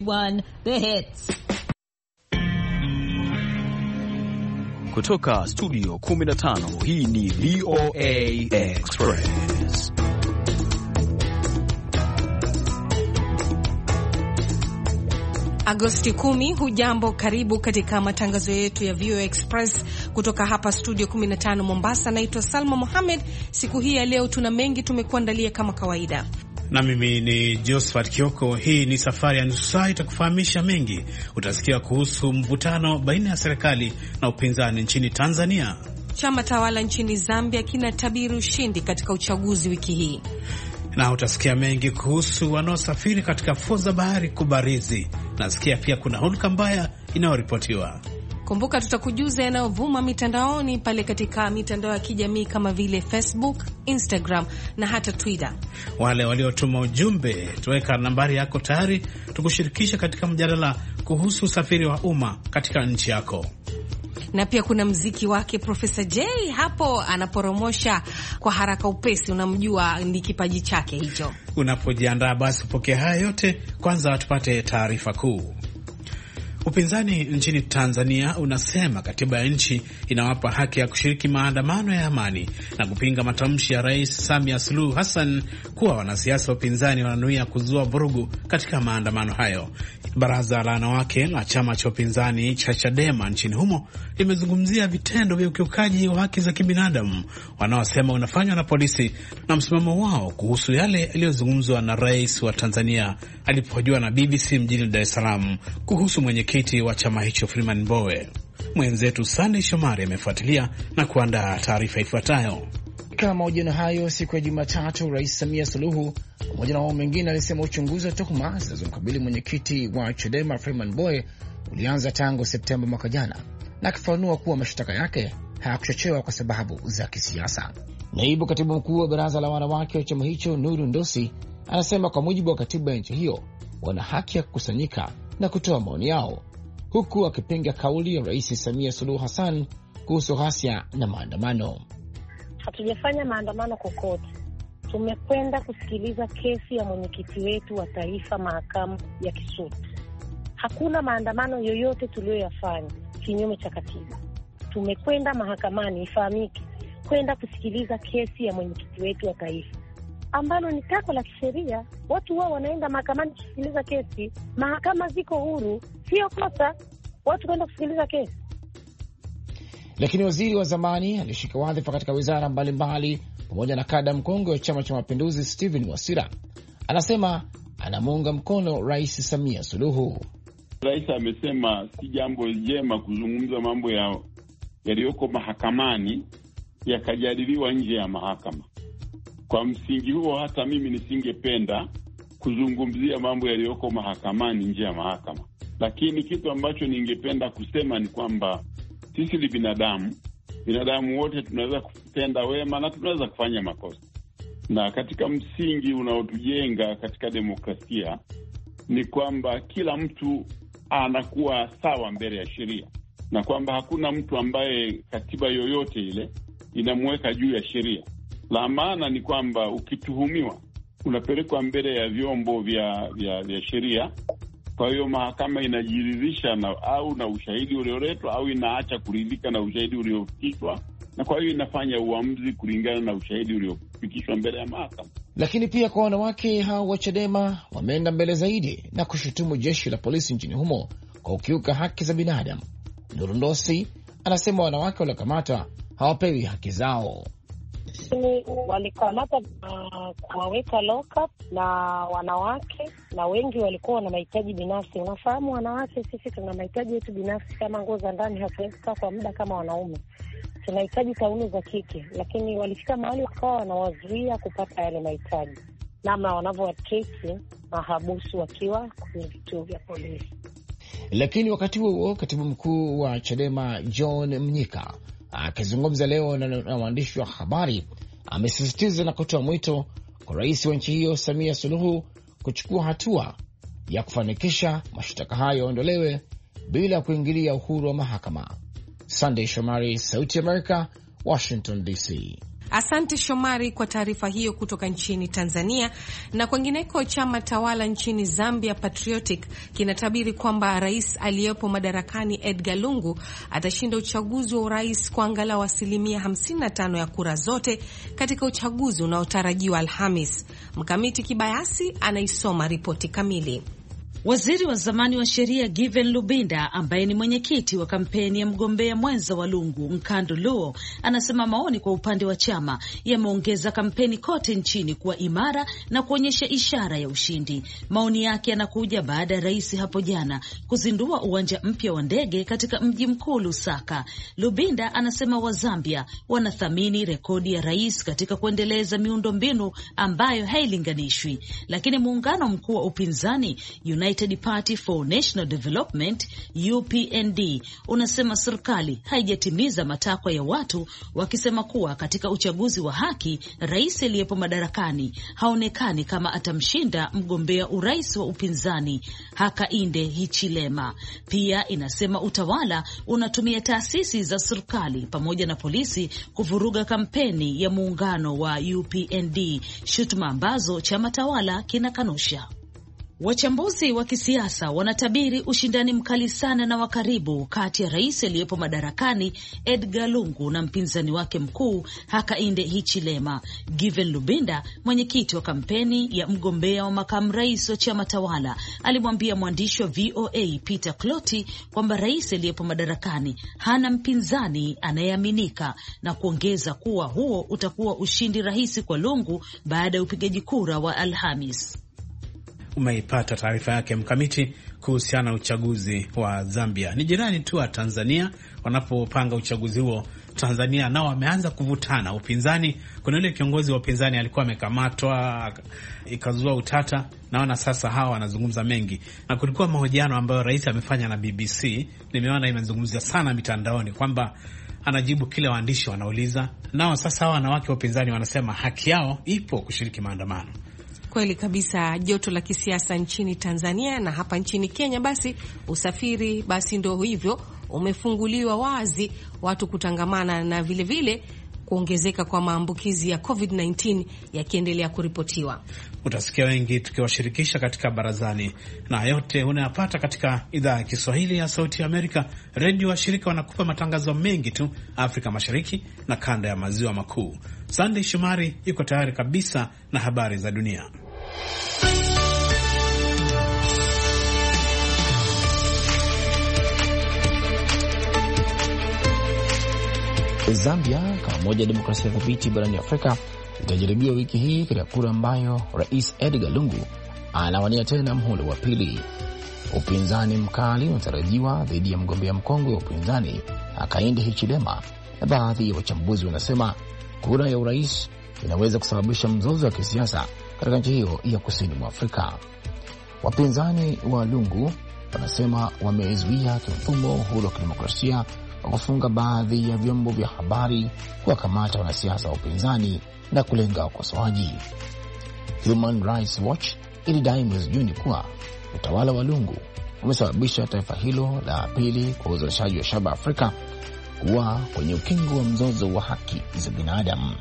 One, the hits. Kutoka studio 15, hii ni VOA Express. Agosti 10, hujambo, karibu katika matangazo yetu ya VOA Express kutoka hapa studio 15 Mombasa. Naitwa Salma Mohamed. Siku hii ya leo tuna mengi tumekuandalia kama kawaida. Na mimi ni Josephat Kioko. Hii ni safari ya nusu saa, itakufahamisha mengi. Utasikia kuhusu mvutano baina ya serikali na upinzani nchini Tanzania. Chama tawala nchini Zambia kinatabiri ushindi katika uchaguzi wiki hii. Na utasikia mengi kuhusu wanaosafiri katika fuo za bahari kubarizi. Nasikia pia kuna hulka mbaya inayoripotiwa. Kumbuka tutakujuza yanayovuma mitandaoni pale katika mitandao ya kijamii kama vile Facebook, Instagram na hata Twitter. Wale waliotuma ujumbe, tuweka nambari yako tayari tukushirikisha katika mjadala kuhusu usafiri wa umma katika nchi yako. Na pia kuna mziki wake Professor J hapo anaporomosha kwa haraka upesi, unamjua ni kipaji chake hicho. Unapojiandaa basi upokea haya yote, kwanza tupate taarifa kuu. Upinzani nchini Tanzania unasema katiba ya nchi inawapa haki ya kushiriki maandamano ya amani na kupinga matamshi ya Rais Samia Suluhu Hassan kuwa wanasiasa wa upinzani wananuia kuzua vurugu katika maandamano hayo. Baraza la wanawake la chama cha upinzani cha Chadema nchini humo limezungumzia vitendo vya ukiukaji wa haki za kibinadamu wanaosema unafanywa na polisi na msimamo wao kuhusu yale yaliyozungumzwa na Rais wa Tanzania alipohojiwa na BBC mjini Dar es Salaam kuhusu mwenyekiti wa chama hicho Freeman Mbowe. Mwenzetu Sunday Shomari amefuatilia na kuandaa taarifa ifuatayo. Kama mahojiano hayo siku ya Jumatatu, Rais Samia Suluhu pamoja na wao mengine alisema uchunguzi wa tuhuma zinazomkabili mwenyekiti wa Chadema Freeman Mbowe ulianza tangu Septemba mwaka jana, na akifafanua kuwa mashtaka yake hayakuchochewa kwa sababu za kisiasa. Naibu katibu mkuu wa baraza la wanawake wa chama hicho Nuru Ndosi anasema kwa mujibu wa katiba ya nchi hiyo wana haki ya kukusanyika na kutoa maoni yao, huku akipinga kauli ya Rais Samia Suluhu Hassan kuhusu ghasia na maandamano. Hatujafanya maandamano kokote. Tumekwenda kusikiliza kesi ya mwenyekiti wetu wa taifa mahakama ya Kisutu. Hakuna maandamano yoyote tuliyoyafanya kinyume cha katiba. Tumekwenda mahakamani, ifahamike, kwenda kusikiliza kesi ya mwenyekiti wetu wa taifa, ambalo ni tako la kisheria. Watu wao wanaenda mahakamani kusikiliza kesi. Mahakama ziko huru, sio kosa watu kwenda kusikiliza kesi. Lakini waziri wa zamani alishika wadhifa katika wizara mbalimbali pamoja na kada mkongwe wa Chama cha Mapinduzi Stephen Wasira anasema anamuunga mkono Rais Samia Suluhu. Rais amesema si jambo jema kuzungumza mambo yaliyoko mahakamani yakajadiliwa nje ya mahakama. Kwa msingi huo hata mimi nisingependa kuzungumzia mambo yaliyoko mahakamani nje ya mahakama. Lakini kitu ambacho ningependa kusema ni kwamba sisi ni binadamu wote tunaweza kutenda wema na tunaweza kufanya makosa. Na katika msingi unaotujenga katika demokrasia ni kwamba kila mtu anakuwa sawa mbele ya sheria, na kwamba hakuna mtu ambaye katiba yoyote ile inamweka juu ya sheria. La maana ni kwamba ukituhumiwa unapelekwa mbele ya vyombo vya sheria. Kwa hiyo mahakama inajiridhisha na ushahidi ulioletwa au inaacha kuridhika na ushahidi uliofikishwa, na kwa hiyo inafanya uamuzi kulingana na ushahidi uliofikishwa mbele ya mahakama. Lakini pia kwa wanawake hao wa Chadema wameenda mbele zaidi na kushutumu jeshi la polisi nchini humo kwa ukiuka haki za binadamu. Nurundosi anasema wanawake waliokamata hawapewi haki zao. Walikamata kuwaweka lock up na wanawake, na wengi walikuwa na mahitaji binafsi. Unafahamu, wanawake sisi tuna mahitaji yetu binafsi kama nguo za ndani, hatuwezi kukaa kwa muda kama wanaume. Tunahitaji taulo za kike, lakini walifika mahali wakawa wanawazuia kupata yale mahitaji, namna wanavyowatriti mahabusu wakiwa kwenye vituo vya polisi. Lakini wakati huo katibu mkuu wa Chadema John Mnyika akizungumza leo na waandishi wa habari amesisitiza na kutoa mwito kwa rais wa nchi hiyo Samia Suluhu kuchukua hatua ya kufanikisha mashtaka hayo yaondolewe bila kuingilia uhuru wa mahakama. Sunday Shomari, Sauti America, Washington DC. Asante Shomari kwa taarifa hiyo kutoka nchini Tanzania. Na kwengineko, chama tawala nchini Zambia Patriotic kinatabiri kwamba rais aliyepo madarakani Edgar Lungu atashinda uchaguzi wa urais kwa angalau 55% ya kura zote katika uchaguzi unaotarajiwa Alhamis. Mkamiti Kibayasi anaisoma ripoti kamili. Waziri wa zamani wa sheria Given Lubinda, ambaye ni mwenyekiti wa kampeni ya mgombea mwenza wa Lungu, Nkando Luo, anasema maoni kwa upande wa chama yameongeza kampeni kote nchini kuwa imara na kuonyesha ishara ya ushindi. Maoni yake yanakuja baada ya rais hapo jana kuzindua uwanja mpya wa ndege katika mji mkuu Lusaka. Lubinda anasema Wazambia wanathamini rekodi ya rais katika kuendeleza miundombinu ambayo hailinganishwi, lakini muungano mkuu wa upinzani United Party for National Development UPND unasema serikali haijatimiza matakwa ya watu, wakisema kuwa katika uchaguzi wa haki rais aliyepo madarakani haonekani kama atamshinda mgombea urais wa upinzani Hakainde Hichilema. Pia inasema utawala unatumia taasisi za serikali pamoja na polisi kuvuruga kampeni ya muungano wa UPND, shutuma ambazo chama tawala kinakanusha. Wachambuzi wa kisiasa wanatabiri ushindani mkali sana na wa karibu kati ya rais aliyepo madarakani Edgar Lungu na mpinzani wake mkuu Hakainde Hichilema. Given Lubinda, mwenyekiti wa kampeni ya mgombea wa makamu rais wa chama tawala, alimwambia mwandishi wa VOA Peter Cloti kwamba rais aliyepo madarakani hana mpinzani anayeaminika, na kuongeza kuwa huo utakuwa ushindi rahisi kwa Lungu baada ya upigaji kura wa Alhamis. Umeipata taarifa yake Mkamiti kuhusiana na uchaguzi wa Zambia. Ni jirani tu wa Tanzania. Wanapopanga uchaguzi huo, Tanzania nao wameanza kuvutana. Upinzani, kuna yule kiongozi wa upinzani alikuwa amekamatwa, ikazua utata. Naona sasa hawa wanazungumza mengi, na kulikuwa mahojiano ambayo rais amefanya na BBC. Nimeona imezungumzia sana mitandaoni kwamba anajibu kile waandishi wanauliza. Nao sasa hawa wanawake wa upinzani wanasema haki yao ipo kushiriki maandamano. Kweli kabisa, joto la kisiasa nchini Tanzania na hapa nchini Kenya. Basi usafiri basi ndio hivyo umefunguliwa wazi, watu kutangamana na vile vile kuongezeka kwa maambukizi ya COVID-19 yakiendelea kuripotiwa. Utasikia wengi tukiwashirikisha katika barazani, na yote unayapata katika idhaa ya Kiswahili ya Sauti ya Amerika. Redio washirika wanakupa matangazo mengi tu Afrika Mashariki na kanda ya Maziwa Makuu. Sunday Shumari yuko tayari kabisa na habari za dunia. Zambia kama moja ya demokrasia thabiti barani Afrika itajaribiwa wiki hii katika kura ambayo Rais Edgar Lungu anawania tena mhula wa pili. Upinzani mkali unatarajiwa dhidi ya mgombea mkongwe wa upinzani Hakainde Hichilema, na baadhi ya wachambuzi wanasema kura ya urais inaweza kusababisha mzozo wa kisiasa katika nchi hiyo ya kusini mwa Afrika. Wapinzani wa Lungu wanasema wamezuia kimfumo uhuru wa kidemokrasia wa kufunga baadhi ya vyombo vya habari, kuwakamata wanasiasa wa upinzani na kulenga ukosoaji. Human Rights Watch ilidai mwezi Juni kuwa utawala wa Lungu umesababisha taifa hilo la pili kwa uzalishaji wa shaba Afrika kuwa kwenye ukingo wa mzozo wa haki za binadamu.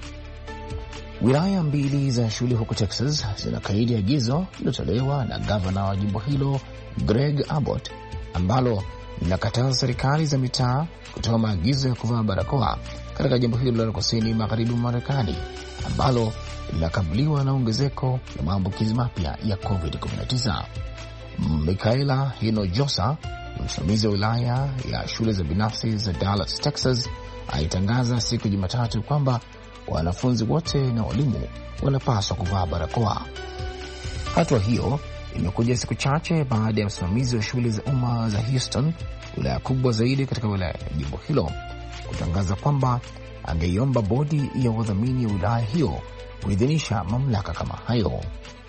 Wilaya mbili za shule huko Texas zinakaidi agizo lilotolewa na gavana wa jimbo hilo Greg Abbott, ambalo linakataza serikali za mitaa kutoa maagizo ya kuvaa barakoa katika jimbo hilo la kusini magharibi mwa Marekani, ambalo linakabiliwa na ongezeko la maambukizi mapya ya COVID-19. Michaela Hinojosa, msimamizi wa wilaya ya shule za binafsi za Dallas, Texas, alitangaza siku ya Jumatatu kwamba wanafunzi wote na walimu wanapaswa kuvaa barakoa. Hatua hiyo imekuja siku chache baada ya msimamizi wa shule za umma za Houston, wilaya kubwa zaidi katika wilaya ya jimbo hilo, kutangaza kwamba angeiomba bodi ya wadhamini ya wilaya hiyo kuidhinisha mamlaka kama hayo.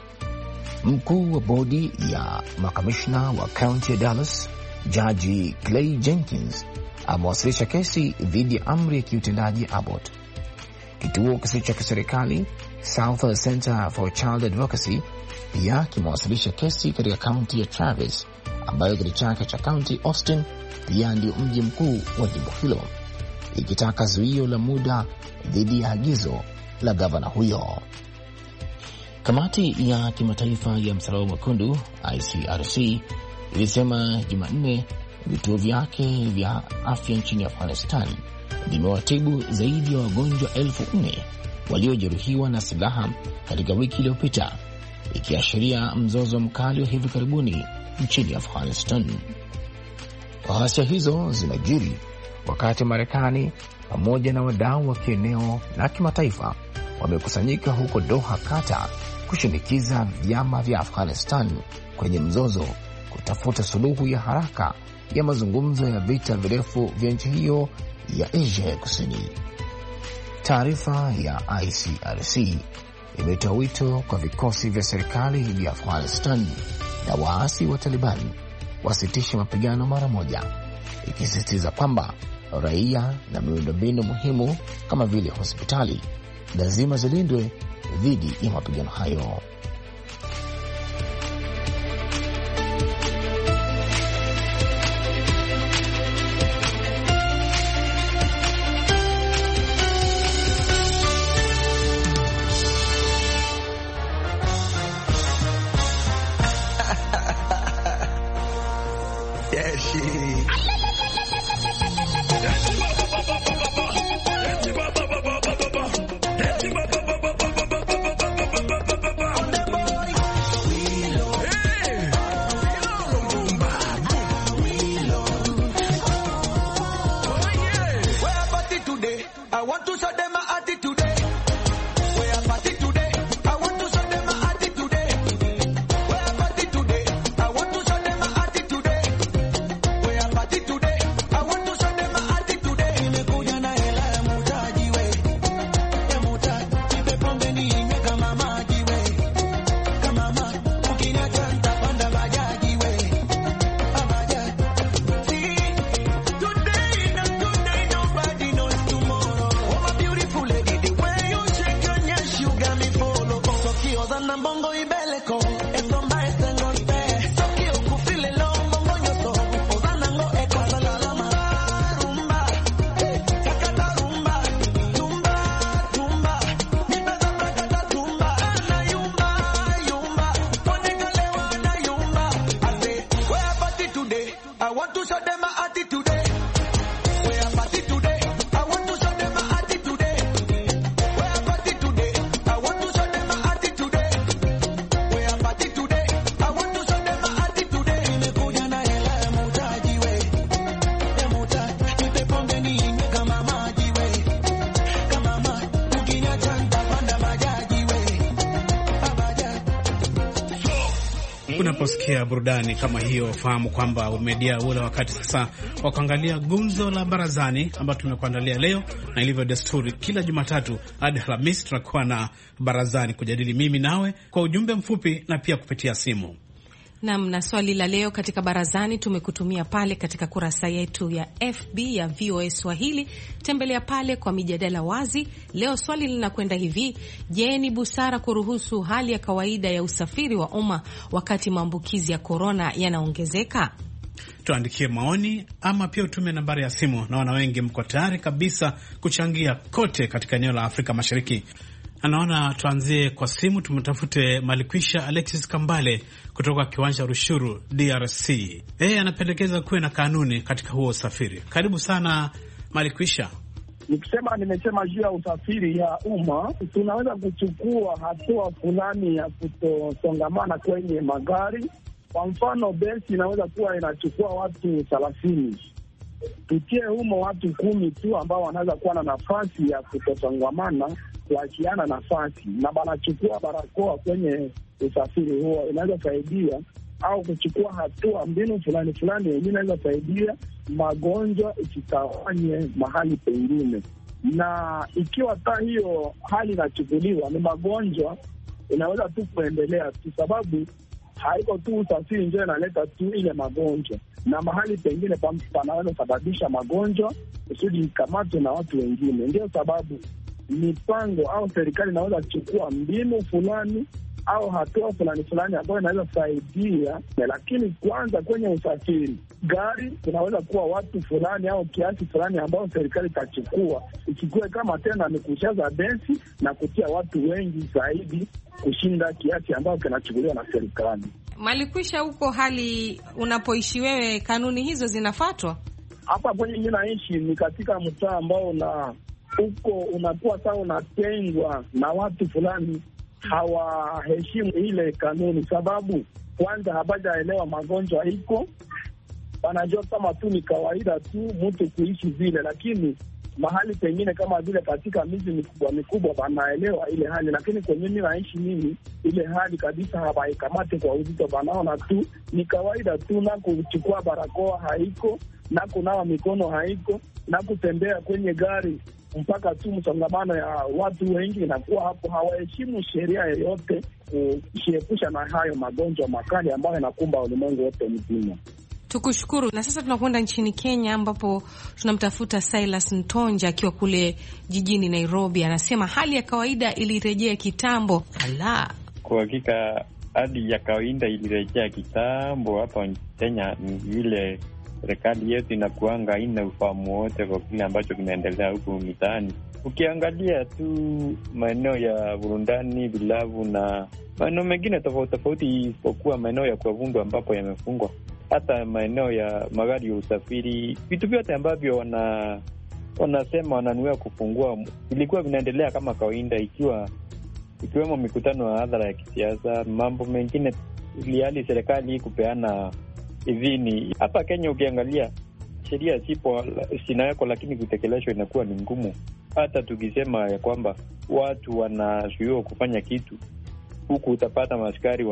Mkuu wa bodi ya makamishna wa kaunti ya Dallas, Jaji Clay Jenkins, amewasilisha kesi dhidi ya amri ya kiutendaji Abbott. Kituo kisicho cha kiserikali South Center for Child Advocacy pia kimewasilisha kesi katika kaunti ya Travis, ambayo kiti chake cha kaunti Austin pia ndio mji mkuu wa jimbo hilo. ikitaka zuio la muda dhidi ya agizo la gavana huyo. Kamati ya kimataifa ya Msalaba Mwekundu ICRC ilisema Jumanne vituo vyake vya afya nchini Afghanistan vimewatibu zaidi ya wagonjwa 4,000 waliojeruhiwa na silaha katika wiki iliyopita, ikiashiria mzozo mkali wa hivi karibuni nchini Afghanistan. Ghasia hizo zinajiri wakati Marekani pamoja na wadau wa kieneo na kimataifa wamekusanyika huko Doha, Qatar, kushinikiza vyama vya Afghanistan kwenye mzozo kutafuta suluhu ya haraka ya mazungumzo ya vita virefu vya nchi hiyo ya Asia ya Kusini. Taarifa ya ICRC imetoa wito kwa vikosi vya serikali vya Afghanistan na waasi wa Taliban wasitishe mapigano mara moja, ikisisitiza kwamba raia na miundombinu muhimu kama vile hospitali lazima zilindwe dhidi ya mapigano hayo. Unaposikia burudani kama hiyo, fahamu kwamba umedia ule wakati sasa wa kuangalia gumzo la barazani ambalo tumekuandalia leo, na ilivyo desturi kila Jumatatu hadi Alhamisi tunakuwa na barazani kujadili mimi nawe kwa ujumbe mfupi na pia kupitia simu. Na swali la leo katika barazani tumekutumia pale katika kurasa yetu ya FB ya VOA Swahili. Tembelea pale kwa mijadala wazi. Leo swali linakwenda hivi: je, ni busara kuruhusu hali ya kawaida ya usafiri wa umma wakati maambukizi ya korona yanaongezeka? Tuandikie maoni ama pia utume nambari ya simu. Naona wengi mko tayari kabisa kuchangia kote katika eneo la Afrika Mashariki. Anaona tuanzie kwa simu, tumtafute Malikwisha Alexis Kambale kutoka kiwanja Rushuru, DRC. Yeye anapendekeza kuwe na kanuni katika huo usafiri. Karibu sana Malikwisha. Nimesema juu ya usafiri ya umma, tunaweza kuchukua hatua fulani ya kutosongamana kwenye magari. Kwa mfano, besi inaweza kuwa inachukua watu 30. Tutie humo watu 10 tu ambao wanaweza kuwa na nafasi ya kutosongamana, kuachiana nafasi, na banachukua barakoa kwenye usafiri huo. Inaweza saidia, au kuchukua hatua mbinu fulani yenyewe inaweza saidia magonjwa isitawanye mahali pengine. Na ikiwa hiyo hali inachukuliwa, ni magonjwa inaweza tu kuendelea tu, sababu haiko tu usafiri ndio inaleta tu ile magonjwa, na mahali pengine panaweza sababisha magonjwa kusudi ikamatwe na watu wengine. Ndio sababu mipango au serikali inaweza kuchukua mbinu fulani au hatua fulani fulani ambayo inaweza saidia. Lakini kwanza kwenye usafiri, gari kunaweza kuwa watu fulani au kiasi fulani ambao serikali itachukua, ichukue kama tena ni kushaza besi na kutia watu wengi zaidi kushinda kiasi ambayo kinachukuliwa na serikali. Malikwisha huko, hali unapoishi wewe, kanuni hizo zinafuatwa? Hapa kwenye mimi naishi ni katika mtaa ambao huko unakuwa sawa unatengwa na watu fulani hawaheshimu ile kanuni, sababu kwanza hawajaelewa magonjwa iko, wanajua kama tu ni kawaida tu mtu kuishi vile, lakini mahali pengine kama vile katika miji mikubwa mikubwa wanaelewa ile hali, lakini kwenye mimi naishi mimi ile hali kabisa hawaikamate kwa uzito, wanaona tu ni kawaida tu, na kuchukua barakoa haiko, na kunawa mikono haiko, na kutembea kwenye gari mpaka tu msongamano ya watu wengi inakuwa hapo. Hawaheshimu sheria yoyote kujiepusha na hayo magonjwa makali ambayo yanakumba ulimwengu wote mzima. Tukushukuru. Na sasa tunakwenda nchini Kenya ambapo tunamtafuta Silas Ntonja akiwa kule jijini Nairobi. Anasema hali ya kawaida ilirejea kitambo. Kwa hakika hali ya kawaida ilirejea kitambo hapa Kenya. Ni vile serikali yetu inakuanga haina ufahamu wote kwa kile ambacho kinaendelea huku mitaani. Ukiangalia tu maeneo ya burundani, vilabu na maeneo mengine tofauti tofauti, isipokuwa maeneo ya kuavundu ambapo yamefungwa, hata maeneo ya magari ya usafiri, vitu vyote ambavyo wanasema wananuia kufungua ilikuwa vinaendelea kama kawaida, ikiwemo mikutano ya hadhara ya kisiasa, mambo mengine, ili hali serikali kupeana idhini. Hapa Kenya ukiangalia sheria sinaweko, lakini kutekelezwa inakuwa ni ngumu. Hata tukisema ya kwamba watu wanazuiwa kufanya kitu, huku utapata maaskari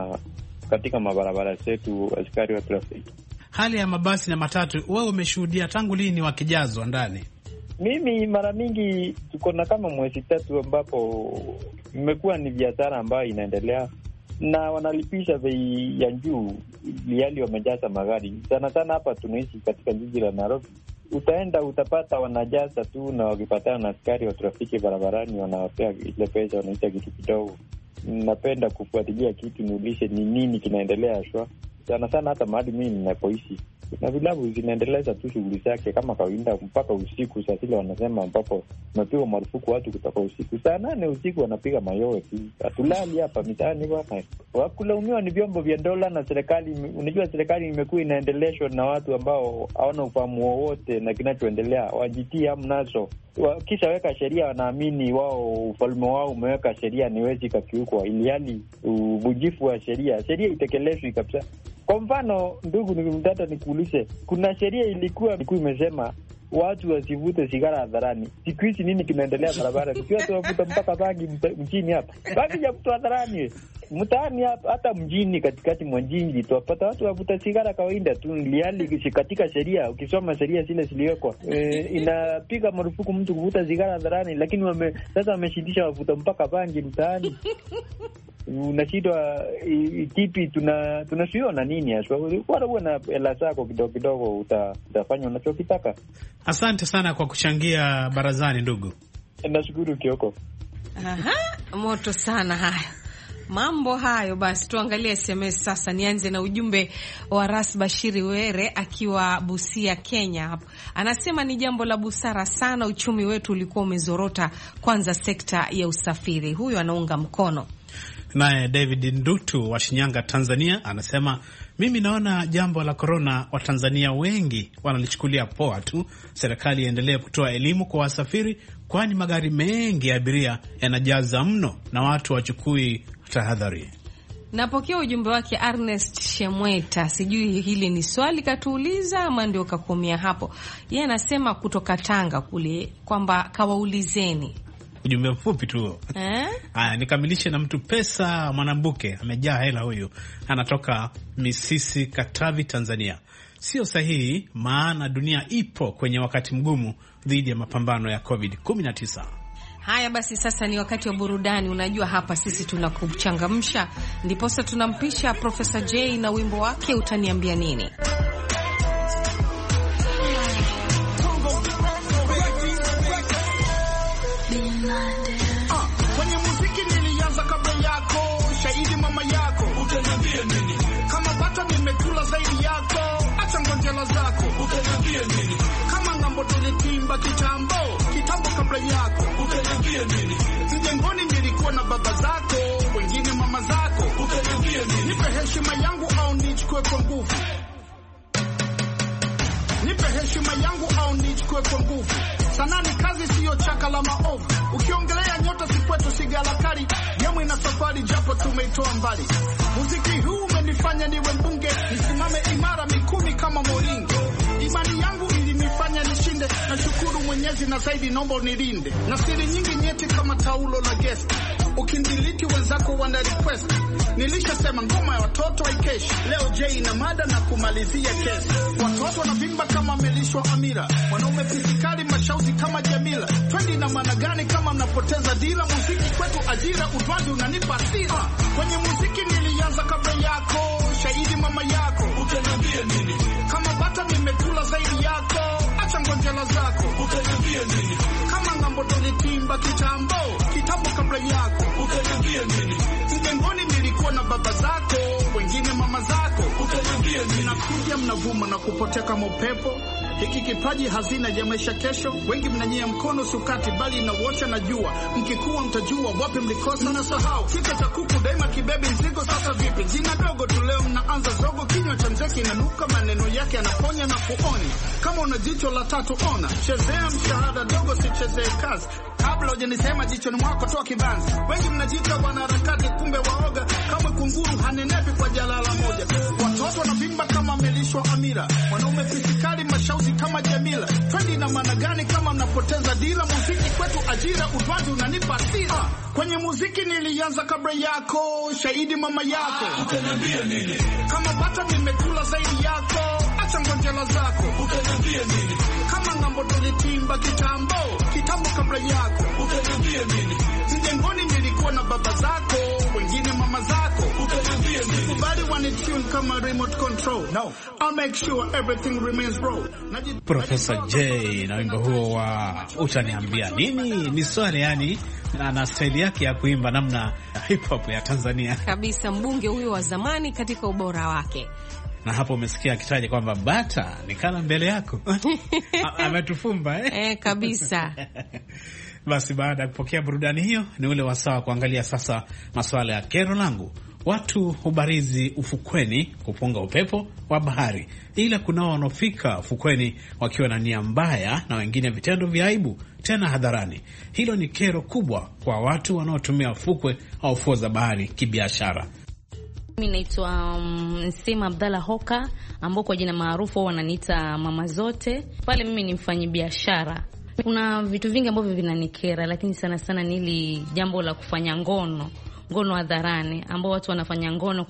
katika mabarabara zetu, askari wa trafiki. Hali ya mabasi na matatu, wewe umeshuhudia tangu lini wakijazwa ndani? Mimi mara mingi tuko na kama mwezi 3 ambapo imekuwa ni biashara ambayo inaendelea na wanalipisha bei ya juu liali wamejaza magari. Sana sana hapa tunaishi katika jiji la Nairobi. Utaenda utapata wanajaza tu, na wakipatana na askari wa trafiki barabarani wanawapea ile pesa, wanaita kitu kidogo. Napenda kufuatilia kitu niulishe ni nini kinaendelea haswa. Sana sana hata mahali mimi ninapoishi na vilabu zinaendeleza tu shughuli zake kama kawaida mpaka usiku. Saa zile wanasema ambapo mapigo marufuku watu kutoka usiku. Saa 8 usiku wanapiga mayowe tu. Hatulali hapa mitaani bwana. Wakulaumiwa ni vyombo vya dola na serikali. Unajua serikali imekuwa inaendeleshwa na watu ambao hawana ufahamu wowote na kinachoendelea. Wajitia mnazo. Kisha weka sheria, wanaamini wao ufalme wao umeweka sheria niwezi kakiukwa, ili hali ubujifu wa sheria itekelezwe kabisa. Kwa mfano, ndugu nikimtata nikuulize, kuna sheria ilikuwa imesema watu wasivute sigara hadharani. Siku hizi nini kinaendelea barabara? Tukiwa tuwavuta mpaka bangi mjini hapa. Bangi ya mtu hadharani. Mtaani hapa, hata mjini katikati mwa jiji tuwapata watu wavuta sigara kawaida tu, liali katika sheria. Ukisoma sheria zile ziliwekwa inapiga marufuku mtu kuvuta sigara hadharani, lakini sasa wameshindisha wavuta mpaka bangi mtaani. Unashindwa kipi tunasiona nini haswa? Bora uwe na hela zako kidogo kidogo, utafanya unachokitaka. Asante sana kwa kuchangia barazani ndugu. Nashukuru Kioko. Moto sana haya mambo hayo. Basi tuangalie SMS sasa. Nianze na ujumbe wa Ras Bashiri Were akiwa Busia, Kenya. Anasema ni jambo la busara sana, uchumi wetu ulikuwa umezorota, kwanza sekta ya usafiri. Huyo anaunga mkono. Naye David Ndutu wa Shinyanga, Tanzania, anasema mimi naona jambo la korona Watanzania wengi wanalichukulia poa tu. Serikali iendelee kutoa elimu kwa wasafiri, kwani magari mengi ya abiria yanajaza mno na watu wachukui tahadhari. Napokea ujumbe wake Ernest Shemweta. Sijui hili ni swali katuuliza ama ndio kakomea hapo. Yeye anasema kutoka Tanga kule kwamba kawaulizeni. Ujumbe mfupi tu. Haya, nikamilishe na mtu Pesa Mwanambuke. Amejaa hela huyu. Anatoka Misisi, Katavi, Tanzania. Sio sahihi, maana dunia ipo kwenye wakati mgumu dhidi ya mapambano ya COVID-19. Haya basi, sasa ni wakati wa burudani. Unajua hapa sisi tunakuchangamsha, ndiposa tunampisha Professor J na wimbo wake Utaniambia Nini. Kwenye muziki nilianza kabla yako, zaidi yako, acha ngonjela zako. Utaniambia nini? Kama ngambo tulitimba kitambo kabla yako. Utaniambia nini? Mjengoni nilikuwa na baba zako, wengine mama zako. Utaniambia nini? Nipe heshima yangu au nichukue kwa nguvu. Nipe heshima yangu au nichukue kwa nguvu. Sanaa ni kazi, siyo chaka la maovu. Ukiongelea nyota si kwetu sigala kali. Yamu ina safari japo tumeitoa mbali. Muziki huu umenifanya niwe mbunge, nisimame imara mikumi kama moringe. Imani yangu ilinifanya nishinde, na shukuru Mwenyezi na zaidi naomba unilinde. Na siri nyingi nyeti kama taulo la guest. Ukindiliti wenzako wana request. Nilishasema ngoma ya watoto haikeshi. Leo J ina mada na kumalizia kesi. Watoto wanavimba kama melishwa Amira. Wanaume fisikali mashauzi kama Jamila. Twendi na maana gani kama mnapoteza dira? Muziki kwetu ajira, utwazi unanipa hasira. Kwenye muziki nilianza kabla yako, shahidi mama yako. Utaniambia nini? Kama bata nimekula zaidi yako, acha ngonjela zako. Utaniambia nini? Kama ngambo tulitimba kitambo kabla yako. Utaniambia nini? Mjengoni nilikuwa na baba zako, wengine mama zako. Utaniambia nini? Nakuja mnavuma na kupotea kama upepo. Hiki kipaji hazina ya maisha kesho. Wengi mnanyia mkono sukati bali na wocha na jua. Mkikuwa mtajua wapi mlikosa na sahau. Kika cha kuku daima kibebi mzigo. Sasa vipi? Jina dogo tu leo mnaanza zogo. Kinywa cha mzeki inanuka, maneno yake yanaponya na kuoni. Kama una jicho la tatu ona. Chezea mshahada dogo, sichezee kazi. Kabla hujanisema jicho ni mwako toa kibanzi. Wengi mnajiita wanaharakati kumbe waoga. Kama kunguru hanenepi kwa jalala moja. Watoto wanavimba kama melishwa Amira. Wanaume fisikali mashauzi kama Jamila. Twendi na maana gani kama mnapoteza dira? Muziki kwetu ajira, utwazi unanipa hasira. Kwenye muziki nilianza kabla yako, shahidi mama yako. Utaniambia nini? Kama bata nimekula zaidi yako, acha ngonjela zako. Utaniambia nini? Kama ngambo tulitimba kitambo kabla yako. Utaniambia nini? Mjengoni nilikuwa na baba zako, wengine mama zako. Utaniambia nini? Kubali wanitune kama remote control. No, I'll make sure everything remains raw. Professor J na wimbo huo wa utaniambia nini? Ni swali yani, na staili yake ya kuimba namna hip hop ya Tanzania. Kabisa, mbunge huyo wa zamani katika ubora wake. Na hapo umesikia akitaja kwamba bata nikala mbele yako. Ametufumba kabisa. Basi baada ya kupokea burudani hiyo, ni ule wasaa kuangalia sasa masuala ya kero langu. Watu hubarizi ufukweni kupunga upepo wa bahari, ila kuna wanaofika ufukweni wakiwa na nia mbaya na wengine vitendo vya aibu tena hadharani. Hilo ni kero kubwa kwa watu wanaotumia fukwe au fuo za bahari kibiashara. Mimi naitwa Nsema Abdalla Hoka, ambao kwa jina maarufu wananiita mama zote. Pale mimi ni mfanyabiashara. Kuna vitu vingi ambavyo vinanikera, lakini sana sana ni ile jambo la kufanya ngono hadharani, ambao watu wanafanya ngono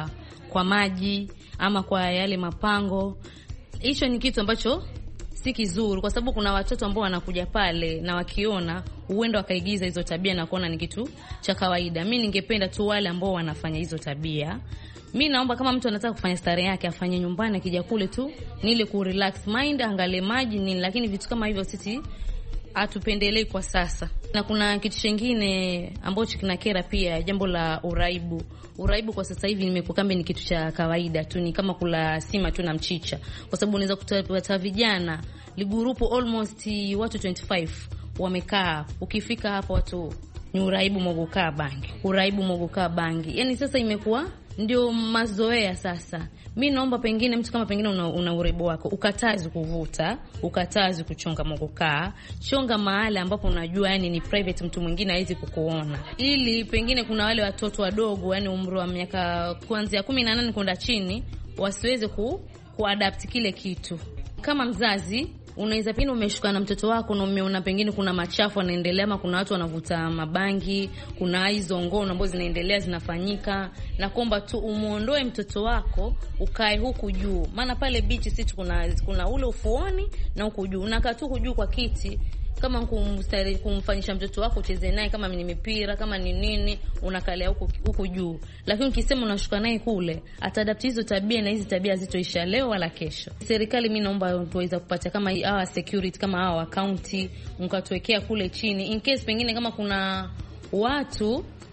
kwa maji ama kwa yale mapango. Hicho ni kitu ambacho si kizuri, kwa sababu kuna watoto ambao wanakuja pale na wakiona huenda wakaigiza hizo tabia na kuona ni kitu cha kawaida. Mimi ningependa tu wale ambao wanafanya hizo tabia, mimi naomba kama mtu anataka kufanya starehe yake afanye nyumbani, akija kule tu ni ile ku relax mind, angalie maji nini, lakini vitu kama hivyo sisi hatupendelei kwa sasa. Na kuna kitu kingine ambacho kinakera pia, jambo la uraibu. Uraibu kwa sasa hivi nimekuwa kama ni kitu cha kawaida tu, ni kama kula sima tu na mchicha, kwa sababu unaweza kupata vijana ligurupu almost watu 25 wamekaa. Ukifika hapo watu ni uraibu mogokaa bangi, uraibu mogokaa bangi. Yani sasa imekuwa ndio mazoea sasa. Mimi naomba pengine mtu kama pengine una uraibu wako, ukatazi kuvuta, ukatazi kuchonga mogokaa, chonga mahali ambapo unajua yani ni private, mtu mwingine hawezi kukuona. Ili pengine kuna wale watoto wadogo yani umri wa miaka kuanzia 18 kwenda chini wasiweze kuadapt kile kitu. Kama mzazi unaweza pengine umeshuka na mtoto wako na umeona pengine kuna machafu yanaendelea, ama kuna watu wanavuta mabangi, kuna hizo ngono ambazo zinaendelea zinafanyika, na kwamba tu umuondoe mtoto wako ukae huku juu. Maana pale beach sisi kuna ule ufuoni na huku juu. Unakaa tu huku juu kwa kiti, kama kumfanyisha mtoto wako ucheze naye, kama ni mipira, kama ni nini, unakalia huku juu. Lakini ukisema unashuka naye kule, ataadapt hizo tabia, na hizi tabia zitoisha leo wala kesho. Serikali mimi naomba tuweza kupata kama hawa security, kama hawa county, mkatuwekea kule chini in case pengine kama kuna watu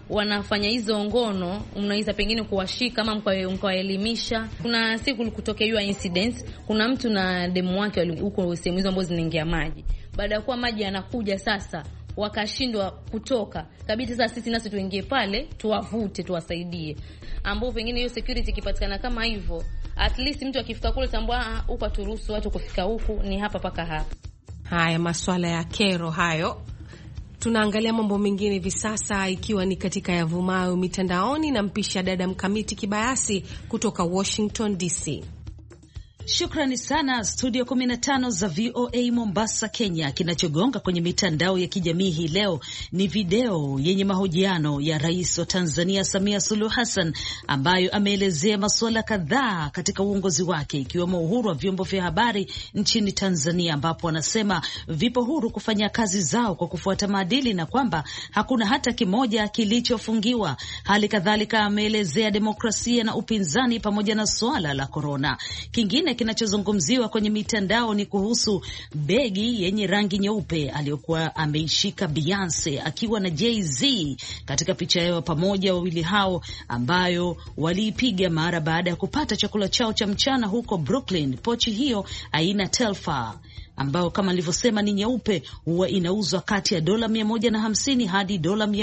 wanafanya hizo ngono, mnaweza pengine kuwashika ama mkawaelimisha. Kuna siku kutokea incidents, kuna mtu na demu wake huko sehemu hizo ambazo zinaingia maji. Baada ya kuwa maji yanakuja sasa, wakashindwa kutoka. Kabidi sasa sisi nasi tuingie pale, tuwavute, tuwasaidie. Ambao pengine hiyo security ikipatikana kama hivyo, at least mtu akifika kule tambua huko turuhusu watu kufika huku, ni hapa paka hapa. Haya masuala ya kero hayo. Tunaangalia mambo mengine hivi sasa, ikiwa ni katika yavumayo mitandaoni, na mpisha dada Mkamiti Kibayasi kutoka Washington DC. Shukrani sana studio 15 za VOA Mombasa, Kenya. Kinachogonga kwenye mitandao ya kijamii hii leo ni video yenye mahojiano ya Rais wa Tanzania Samia Suluhu Hassan, ambayo ameelezea masuala kadhaa katika uongozi wake, ikiwemo uhuru wa vyombo vya habari nchini Tanzania, ambapo anasema vipo huru kufanya kazi zao kwa kufuata maadili na kwamba hakuna hata kimoja kilichofungiwa. Hali kadhalika ameelezea demokrasia na upinzani pamoja na suala la corona. Kingine kinachozungumziwa kwenye mitandao ni kuhusu begi yenye rangi nyeupe aliyokuwa ameishika Beyonce akiwa na Jay-Z katika picha yao pamoja, wawili hao ambayo waliipiga mara baada ya kupata chakula chao cha mchana huko Brooklyn. Pochi hiyo aina Telfar ambao kama nilivyosema ni nyeupe, huwa inauzwa kati ya $150 hadi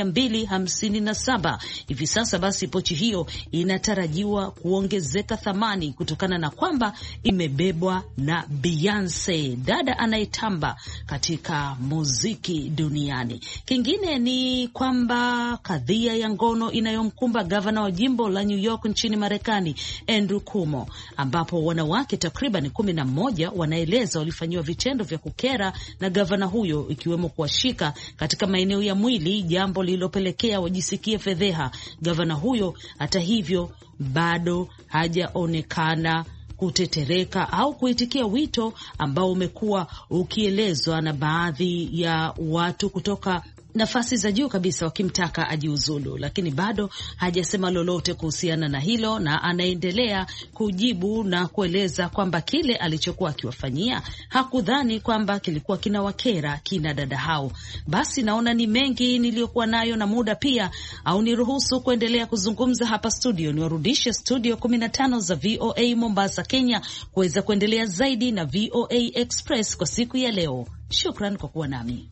$257 hivi sasa. Basi pochi hiyo inatarajiwa kuongezeka thamani kutokana na kwamba imebebwa na Beyonce, dada anayetamba katika muziki duniani. Kingine ni kwamba kadhia ya ngono inayomkumba gavana wa jimbo la New York nchini Marekani, Andrew Cuomo, ambapo wanawake takriban 11 wanaeleza walifanywa vitendo vya kukera na gavana huyo, ikiwemo kuwashika katika maeneo ya mwili, jambo lililopelekea wajisikie fedheha. Gavana huyo hata hivyo bado hajaonekana kutetereka au kuitikia wito ambao umekuwa ukielezwa na baadhi ya watu kutoka nafasi za juu kabisa wakimtaka ajiuzulu, lakini bado hajasema lolote kuhusiana na hilo, na anaendelea kujibu na kueleza kwamba kile alichokuwa akiwafanyia hakudhani kwamba kilikuwa kinawakera kina dada hao. Basi naona ni mengi niliyokuwa nayo na muda pia au niruhusu kuendelea kuzungumza hapa studio. Niwarudishe studio 15 za VOA Mombasa, Kenya kuweza kuendelea zaidi na VOA Express kwa siku ya leo. Shukran kwa kuwa nami.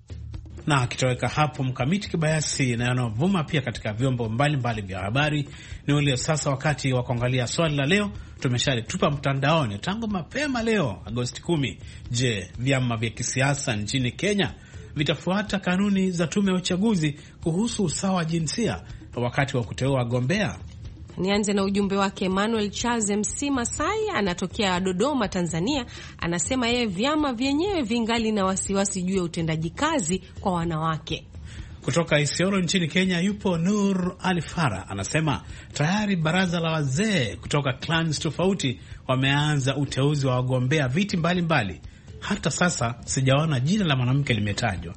Na kitoweka hapo Mkamiti Kibayasi, na yanayovuma pia katika vyombo mbalimbali vya habari ni ule sasa wakati wa kuangalia swali la leo. Tumeshalitupa mtandaoni tangu mapema leo Agosti 10. Je, vyama vya kisiasa nchini Kenya vitafuata kanuni za tume ya uchaguzi kuhusu usawa wa jinsia wakati wa kuteua wagombea? Nianze na ujumbe wake Emmanuel Charles MC Masai, anatokea Dodoma, Tanzania. Anasema yeye vyama vyenyewe vingali na wasiwasi juu ya utendaji kazi kwa wanawake. Kutoka Isiolo nchini Kenya yupo Nur Alifara, anasema tayari baraza la wazee kutoka clans tofauti wameanza uteuzi wa wagombea viti mbalimbali. Hata sasa sijaona jina la mwanamke limetajwa.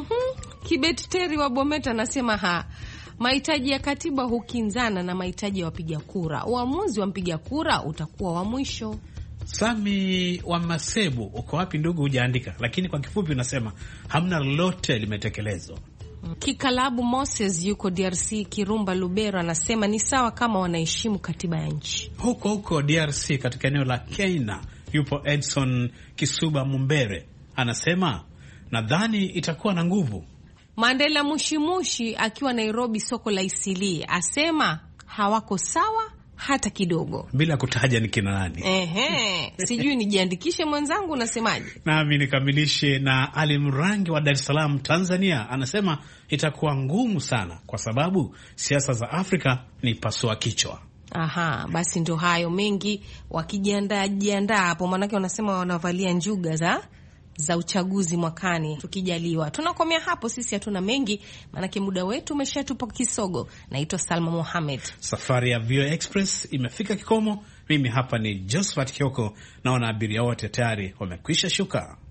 Kibet Terry wa Bometa anasema mahitaji ya katiba hukinzana na mahitaji ya wapiga kura. Uamuzi wa mpiga kura utakuwa wa mwisho. Sami wa Masebu, uko wapi ndugu? Hujaandika, lakini kwa kifupi unasema hamna lolote limetekelezwa. Kikalabu Moses yuko DRC Kirumba Lubero, anasema ni sawa kama wanaheshimu katiba ya nchi. Huko DRC katika eneo la Keina yupo Edson Kisuba Mumbere, anasema nadhani itakuwa na nguvu. Mandela Mushimushi akiwa Nairobi soko la Isili asema hawako sawa hata kidogo, bila kutaja ni kina nani. Sijui nijiandikishe mwenzangu, unasemaje? Nami nikamilishe na Ali Mrangi wa Dar es Salaam Tanzania, anasema itakuwa ngumu sana kwa sababu siasa za Afrika ni pasua kichwa. Basi ndo hayo mengi wakijiandaa hapo, manake wanasema wanavalia njuga za uchaguzi mwakani tukijaliwa. Tunakomea hapo, sisi hatuna mengi manake muda wetu umeshatupa kisogo. Naitwa Salma Mohamed. Safari ya VOA Express imefika kikomo. Mimi hapa ni Josephat Kioko, naona abiria wote tayari wamekwisha shuka.